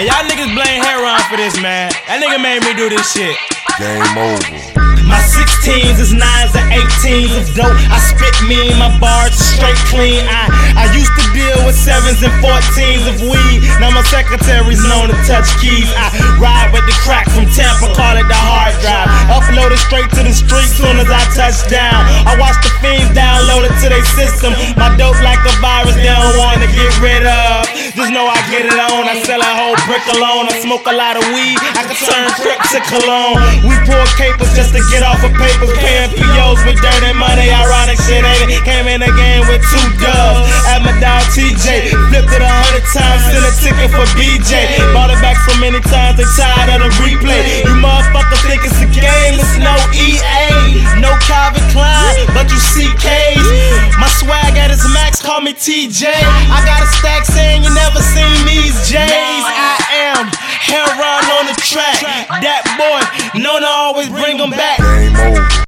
Hey, y'all niggas blame Heron for this, man. That nigga made me do this shit. Game over. My 16s is 9s and 18s of dope. I spit mean, my bars are straight clean. I used to deal with 7s and 14s of weed. Now my secretary's known to touch keys. I ride with the crack from Tampa, call it the hard drive. Upload it straight to the street soon as I touch down. I watch the fiends download it to their system. My dope like a virus they don't want to get rid of. Just know I get it on. I sell a whole brick alone. I smoke a lot of weed. I can turn crip to cologne. We pour capers just to get off of papers. Paying POs with dirty money. Ironic shit, ain't it? Came in the game with 2 dubs. At my dog TJ. Flipped it 100 times. Sent a ticket for BJ. Bought it back so many times they tired of the replay. You motherfuckers think it's a game. It's no EA. No Calvin Klein, but you CKs. My swag at its max. Call me TJ. I got a stack saying you never seen these J's. I am Heron on the track. That boy, known to always bring them back. Game over.